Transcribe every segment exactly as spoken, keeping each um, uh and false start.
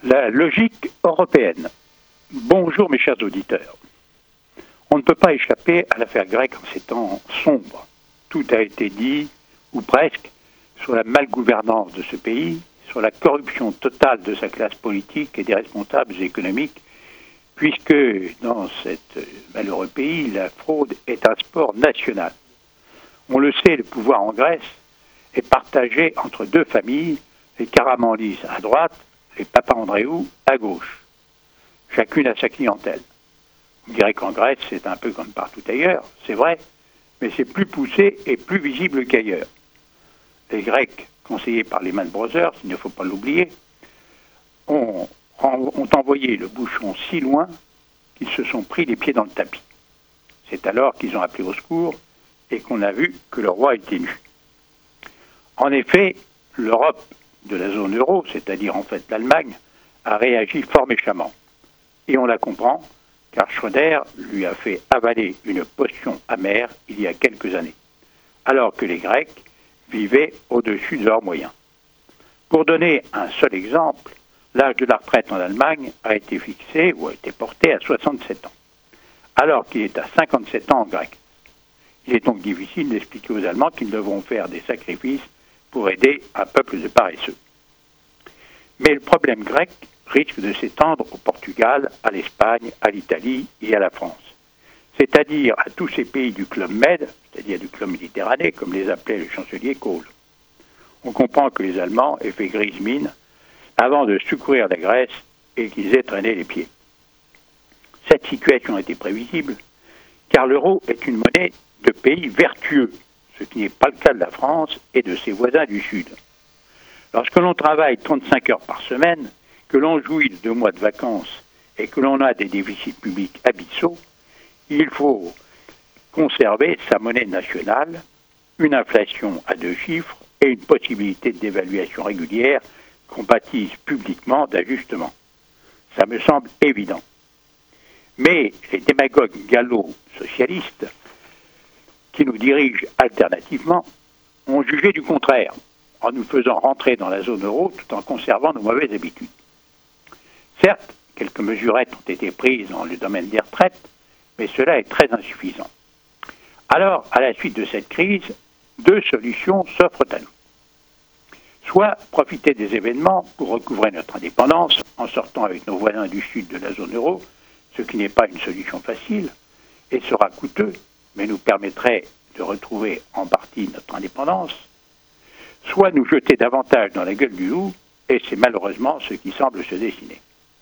La logique européenne. Bonjour mes chers auditeurs. On ne peut pas échapper à l'affaire grecque en ces temps sombres. Tout a été dit, ou presque, sur la malgouvernance de ce pays, sur la corruption totale de sa classe politique et des responsables économiques, puisque dans cet malheureux pays, la fraude est un sport national. On le sait, le pouvoir en Grèce est partagé entre deux familles, les Karamanlis à droite, les Papandréou à gauche. Chacune a sa clientèle. On dirait qu'en Grèce, c'est un peu comme partout ailleurs, c'est vrai, mais c'est plus poussé et plus visible qu'ailleurs. Les Grecs, conseillés par les Lehman Brothers, il ne faut pas l'oublier, ont, ont envoyé le bouchon si loin qu'ils se sont pris les pieds dans le tapis. C'est alors qu'ils ont appelé au secours et qu'on a vu que le roi était nu. En effet, l'Europe de la zone euro, c'est-à-dire en fait l'Allemagne, a réagi fort méchamment. Et on la comprend, car Schröder lui a fait avaler une potion amère il y a quelques années, alors que les Grecs vivaient au-dessus de leurs moyens. Pour donner un seul exemple, l'âge de la retraite en Allemagne a été fixé ou a été porté à soixante-sept ans, alors qu'il est à cinquante-sept ans en Grèce. Il est donc difficile d'expliquer aux Allemands qu'ils devront faire des sacrifices pour aider un peuple de paresseux. Mais le problème grec risque de s'étendre au Portugal, à l'Espagne, à l'Italie et à la France, c'est-à-dire à tous ces pays du Club Med, c'est-à-dire du Club Méditerranée, comme les appelait le chancelier Kohl. On comprend que les Allemands aient fait grise mine avant de secourir la Grèce et qu'ils aient traîné les pieds. Cette situation était prévisible, car l'euro est une monnaie de pays vertueux, ce qui n'est pas le cas de la France et de ses voisins du Sud. Lorsque l'on travaille trente-cinq heures par semaine, que l'on jouit de deux mois de vacances et que l'on a des déficits publics abyssaux, il faut conserver sa monnaie nationale, une inflation à deux chiffres et une possibilité de dévaluation régulière qu'on baptise publiquement d'ajustement. Ça me semble évident. Mais les démagogues gallo-socialistes qui nous dirigent alternativement ont jugé du contraire, en nous faisant rentrer dans la zone euro tout en conservant nos mauvaises habitudes. Certes, quelques mesurettes ont été prises dans le domaine des retraites, mais cela est très insuffisant. Alors, à la suite de cette crise, deux solutions s'offrent à nous. Soit profiter des événements pour recouvrer notre indépendance en sortant avec nos voisins du sud de la zone euro, ce qui n'est pas une solution facile et sera coûteux, mais nous permettrait de retrouver en partie notre indépendance, soit nous jeter davantage dans la gueule du loup, et c'est malheureusement ce qui semble se dessiner.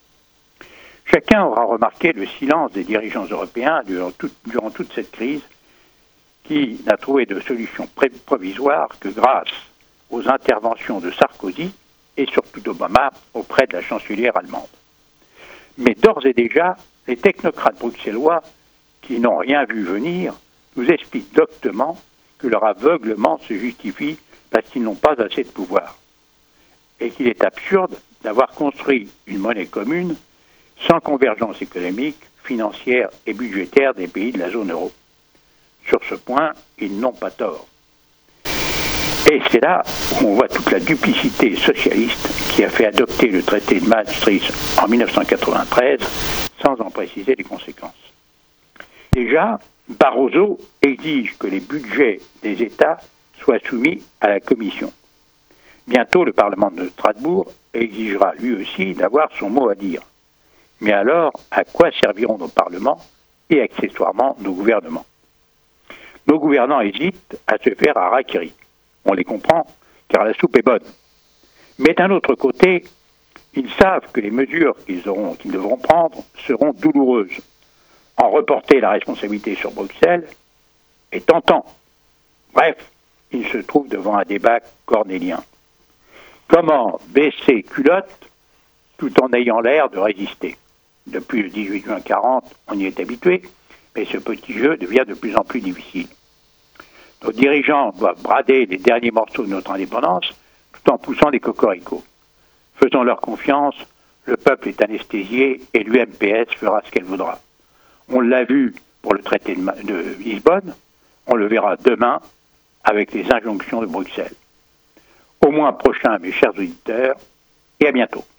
Chacun aura remarqué le silence des dirigeants européens durant, tout, durant toute cette crise, qui n'a trouvé de solution provisoire que grâce aux interventions de Sarkozy et surtout d'Obama auprès de la chancelière allemande. Mais d'ores et déjà, les technocrates bruxellois, qui n'ont rien vu venir, nous expliquent doctement que leur aveuglement se justifie parce qu'ils n'ont pas assez de pouvoir, et qu'il est absurde d'avoir construit une monnaie commune sans convergence économique, financière et budgétaire des pays de la zone euro. Sur ce point, ils n'ont pas tort. Et c'est là où on voit toute la duplicité socialiste qui a fait adopter le traité de Maastricht en mille neuf cent quatre-vingt-treize sans en préciser les conséquences. Déjà, Barroso exige que les budgets des États soient soumis à la Commission. Bientôt, le Parlement de Strasbourg exigera lui aussi d'avoir son mot à dire. Mais alors, à quoi serviront nos parlements et accessoirement nos gouvernements? Nos gouvernants hésitent à se faire harakiri. On les comprend, car la soupe est bonne. Mais d'un autre côté, ils savent que les mesures qu'ils auront, qu'ils devront prendre seront douloureuses. En reporter la responsabilité sur Bruxelles est tentant. Bref, ils se trouvent devant un débat cornélien. Comment baisser culotte tout en ayant l'air de résister? Depuis le dix-huit juin quarante, on y est habitué, mais ce petit jeu devient de plus en plus difficile. Nos dirigeants doivent brader les derniers morceaux de notre indépendance tout en poussant les cocoricots. Faisons-leur confiance, le peuple est anesthésié et l'U M P S fera ce qu'elle voudra. On l'a vu pour le traité de, de Lisbonne, on le verra demain avec les injonctions de Bruxelles. Au mois prochain, mes chers auditeurs, et à bientôt.